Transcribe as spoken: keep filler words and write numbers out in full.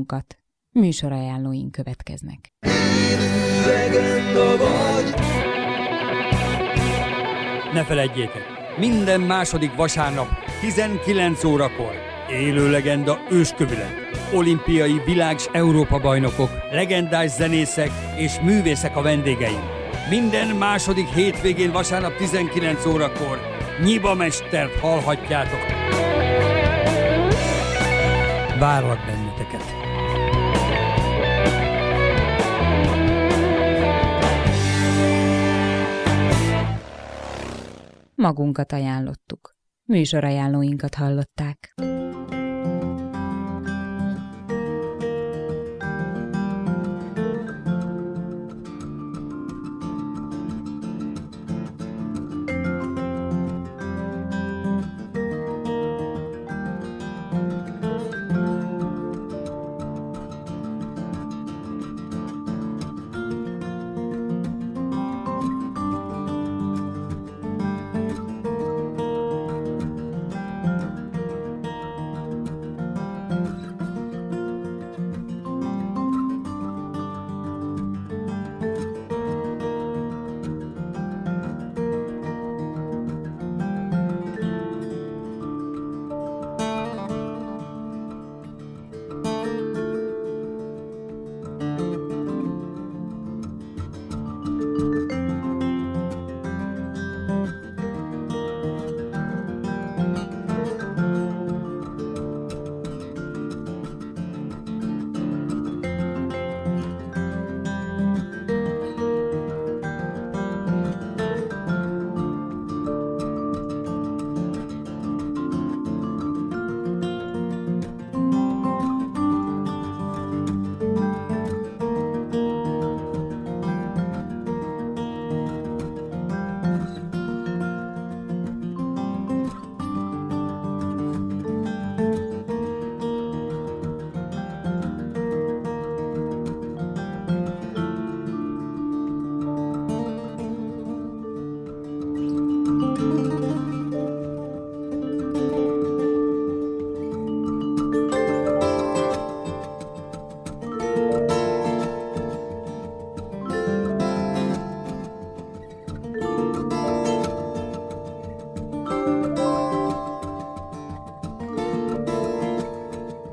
magunkat. Műsorajánlóink következnek. Ne feledjétek, minden második vasárnap tizenkilenc órakor élő legenda őskövület. Olimpiai világ- s Európa-bajnokok, legendás zenészek és művészek a vendégeim. Minden második hétvégén vasárnap tizenkilenc órakor Nyiba mestert hallhatjátok. Várlak benneteket! Magunkat ajánlottuk. Műsorajánlóinkat hallották.